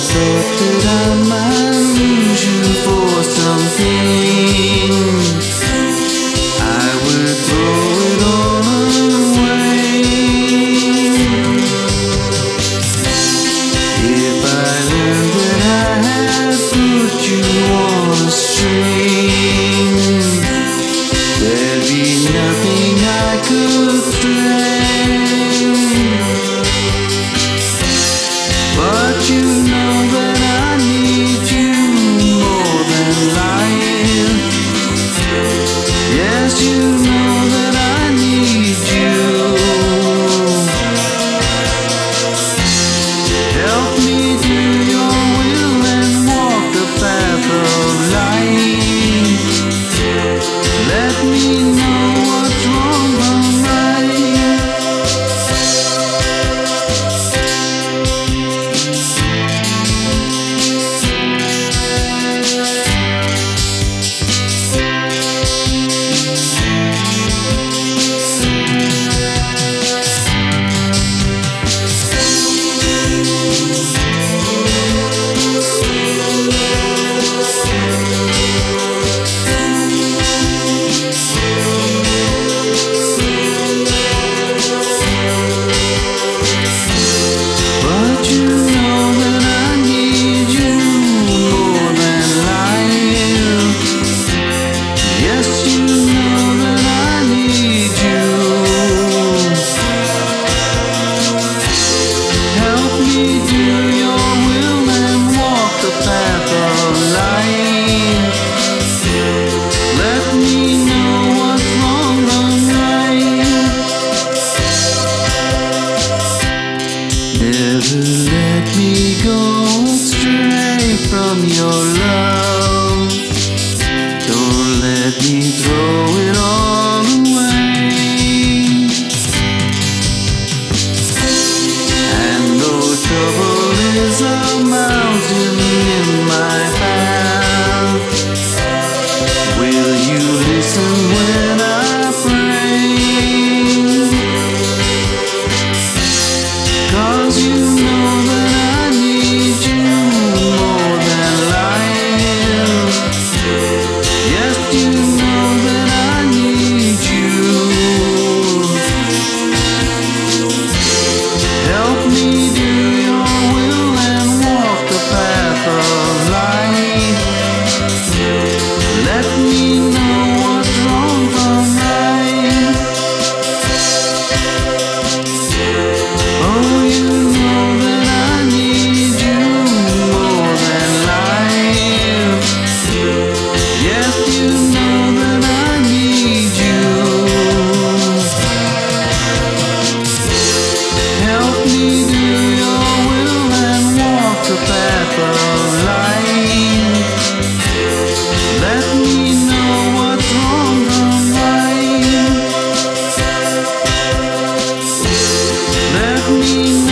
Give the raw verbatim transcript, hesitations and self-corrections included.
thought that I might lose you for something. I would throw it all away if I learned that I had put you on a string. There'd be nothing I could say. But you know that I need you more than lying. Yes, you know that I need you. Help me do your will and walk the path of light. Let me know what's wrong from right. Never let me go astray from your love. Don't let me throw it all away. And though trouble is a mountain in my path, will you listen when I pray? 'Cause you know that I need you more than lying. Yes, you know that I need you. Help me do your will and walk the path of light. Let me know what's wrong from right. Oh, you know that I need you more than life. Yes, you know that I need you. Help me do your will and walk the path of light. Let me know what's wrong from right. Let me